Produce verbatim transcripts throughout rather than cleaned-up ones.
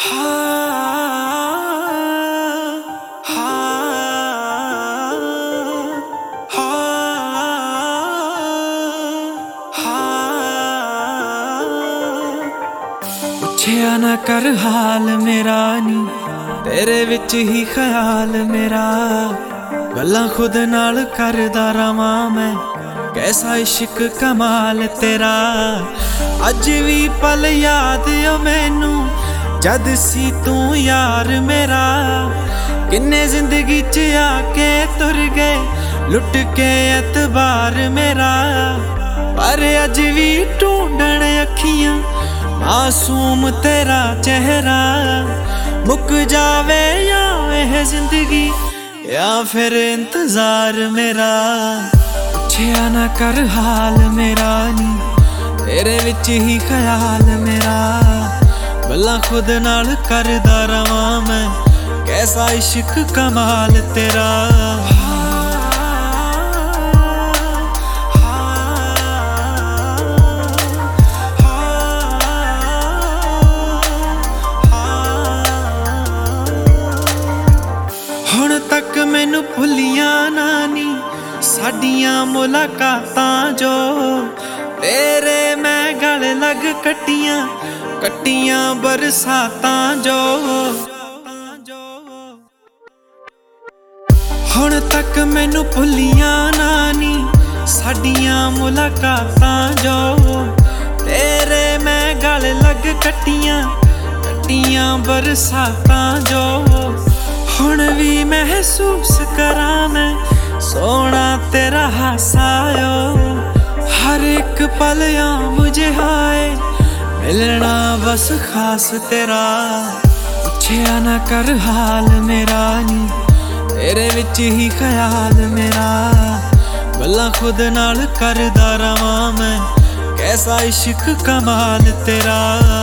ਪੁੱਛਿਆ ਨਾ ਕਰ ਹਾਲ ਮੇਰਾ ਨੀ, ਤੇਰੇ ਵਿੱਚ ਹੀ ਖਿਆਲ ਮੇਰਾ। ਗੱਲਾਂ ਖੁਦ ਨਾਲ ਕਰਦਾ ਰਵਾਂ ਮੈਂ, ਕੈਸਾ ਇਸ਼ਕ ਕਮਾਲ ਤੇਰਾ। ਅੱਜ ਵੀ ਪਲ ਯਾਦ ਓ ਮੈਨੂੰ, ਜਦ ਸੀ ਤੂੰ ਯਾਰ ਮੇਰਾ। ਕਿੰਨੇ ਜ਼ਿੰਦਗੀ 'ਚ ਆ ਕੇ ਤੁਰ ਗਏ, ਲੁੱਟ ਕੇ ਐਤਬਾਰ ਮੇਰਾ। ਪਰ ਅੱਜ ਵੀ ਢੂੰਡਣ ਅੱਖੀਆਂ ਮਾਸੂਮ ਤੇਰਾ ਚਿਹਰਾ। ਮੁੱਕ ਜਾਵੇ ਜਾਂ ਇਹ ਜ਼ਿੰਦਗੀ, ਜਾਂ ਫਿਰ ਇੰਤਜ਼ਾਰ ਮੇਰਾ। ਪੁੱਛਿਆ ਨਾ ਕਰ ਹਾਲ ਮੇਰਾ ਨੀ, ਤੇਰੇ ਵਿੱਚ ਹੀ ਖਿਆਲ ਮੇਰਾ। ਗੱਲਾਂ ਖੁਦ ਨਾਲ ਕਰਦਾ ਰਵਾਂ ਮੈਂ, ਕੈਸਾ ਇਸ਼ਕ ਕਮਾਲ ਤੇਰਾ। ਹੁਣ ਤੱਕ ਮੈਨੂੰ ਭੁੱਲੀਆਂ ਨਾ ਨੀ ਸਾਡੀਆਂ ਮੁਲਾਕਾਤਾਂ ਜੋ, ਤੇਰੇ ਮੈਂ ਗਲ ਲੱਗ ਕੱਟੀਆਂ ਕੱਟੀਆਂ ਬਰਸਾਤਾਂ ਜੋ। ਹੁਣ ਤੱਕ ਮੈਨੂੰ ਭੁੱਲੀਆਂ ਨਾ ਨੀ ਸਾਡੀਆਂ ਮੁਲਾਕਾਤਾਂ ਜੋ, ਤੇਰੇ ਮੈਂ ਗਲ ਲੱਗ ਕੱਟੀਆਂ ਕੱਟੀਆਂ ਬਰਸਾਤਾਂ ਜੋ। ਹੁਣ ਵੀ ਮਹਿਸੂਸ ਕਰਾਂ ਮੈਂ ਸੋਹਣਾ ਤੇਰਾ ਹਾਸਾ ਓ। ਹਰ ਇੱਕ ਪਲ ਆ ਮੁਝੇ ਹਾਏ, ਮਿਲਣਾ ਬਸ ਖਾਸ ਤੇਰਾ। ਪੁੱਛਿਆ ਨਾ ਕਰ ਹਾਲ ਮੇਰਾ ਨੀ, ਤੇਰੇ ਵਿੱਚ ਹੀ ਖਿਆਲ ਮੇਰਾ। ਗੱਲਾਂ ਖੁਦ ਨਾਲ ਕਰਦਾ ਰਵਾਂ ਮੈਂ, ਕੈਸਾ ਇਸ਼ਕ ਕਮਾਲ ਤੇਰਾ।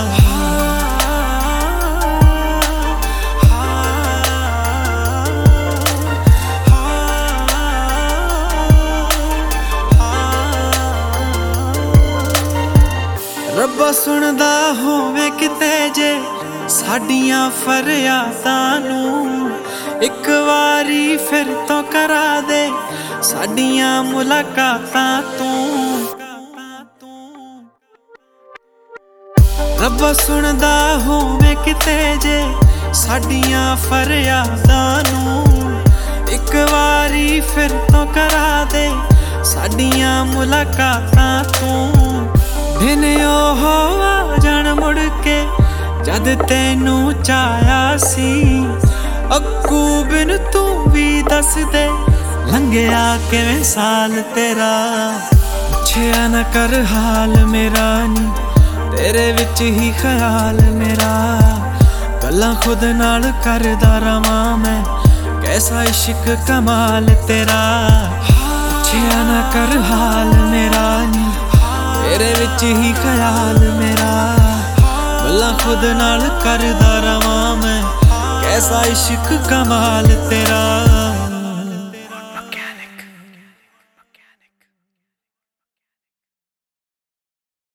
ਰੱਬਾ ਸੁਣਦਾ ਹੋਵੇ ਕਿਤੇ ਜੇ ਸਾਡੀਆਂ ਫਰਿਆਦਾਂ ਨੂੰ, ਇੱਕ ਵਾਰੀ ਫਿਰ ਤੋਂ ਕਰਾ ਦੇ ਸਾਡੀਆਂ ਮੁਲਾਕਾਤਾਂ ਤੂੰ। ਰੱਬਾ ਸੁਣਦਾ ਹੋਵੇ ਕਿਤੇ ਜੇ ਸਾਡੀਆਂ ਫਰਿਆਦਾਂ ਨੂੰ, ਇੱਕ ਵਾਰੀ ਫਿਰ ਤੋਂ ਕਰਾ ਦੇ ਸਾਡੀਆਂ ਮੁਲਾਕਾਤਾਂ ਤੂੰ। ਦਿਨ ਉਹ ਆ ਜਾਣ ਮੁੜ ਕੇ ਜਦ ਤੈਨੂੰ ਚਾਹਿਆ ਸੀ, ਅੱਗੂ ਬਿਨ ਤੂੰ ਵੀ ਦੱਸ ਦੇ ਲੰਘਿਆ ਕਿਵੇਂ ਸਾਲ ਤੇਰਾ। ਪੁੱਛਿਆ ਨਾ ਕਰ ਹਾਲ ਮੇਰਾ ਨੀ, ਤੇਰੇ ਵਿੱਚ ਹੀ ਖਿਆਲ ਮੇਰਾ। ਗੱਲਾਂ ਖੁਦ ਨਾਲ ਕਰਦਾ ਰਵਾਂ ਮੈਂ, ਕੈਸਾ ਇਸ਼ਕ ਕਮਾਲ ਤੇਰਾ। ਪੁੱਛਿਆ ਨਾ ਕਰ ਹਾਲ ਮੇਰਾ ਨੀ, ਤੇਰੇ ਵਿੱਚ ਹੀ ਖਿਆਲ ਮੇਰਾ। ਗੱਲਾਂ ਖੁਦ ਨਾਲ ਕਰਦਾ ਰਵਾਂ ਮੈਂ, ਕੈਸਾ ਇਸ਼ਕ ਕਮਾਲ ਤੇਰਾ।